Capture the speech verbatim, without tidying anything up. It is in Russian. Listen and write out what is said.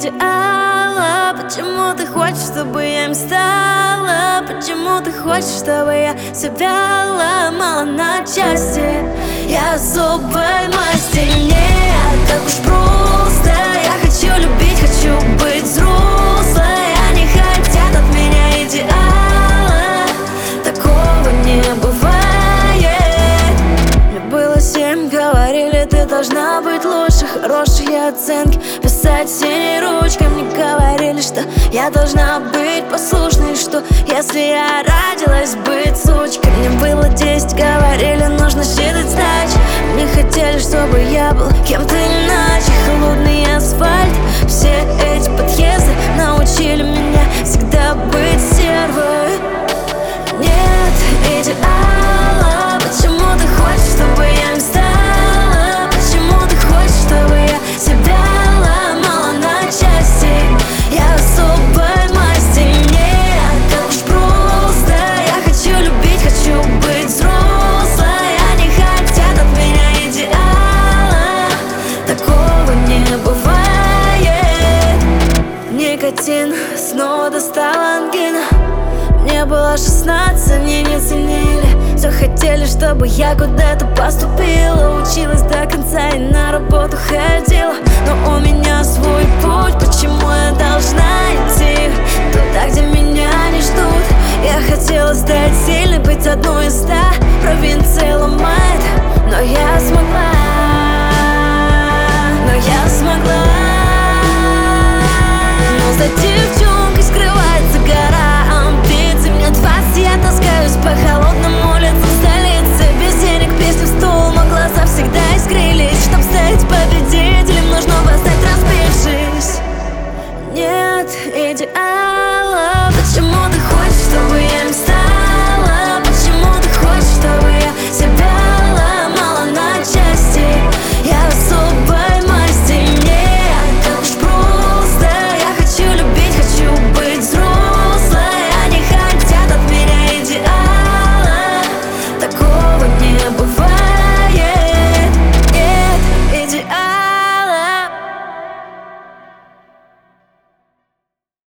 идеала? Почему ты хочешь, чтобы я им стала? Почему ты хочешь, чтобы я себя ломала на части? Я особой масти, нет, так уж просто. Я хочу любить, хочу быть взрослой. Они хотят от меня идеала, такого не бывает. Мне было семь, говорили, ты должна быть лучше. Хорошие оценки писать синей ручкой. Мне говорили, что я должна быть послушной, что если я родилась быть сучкой. Мне было десять, говорили, нужно считать сдачи. Не хотели, чтобы я был кем-то иначе. Холодный асфальт, все эти подъезды научили меня всегда быть стервой. Нет идеала. Почему ты хочешь, чтобы я им стала? Почему ты хочешь, чтобы я себя ломала на части? Я особой масти, нет, так уж просто. Я хочу любить, хочу быть взрослой. Они хотят от меня идеала, такого не бывает. Никотин снова достал ангина. Мне было шестнадцать, они не ценили. Все хотели, чтобы я куда-то поступила, училась до конца и на работу ходила. Но у меня свой путь, почему я должна идти туда, где меня не ждут? Я хотела стать сильной, быть одной из ста.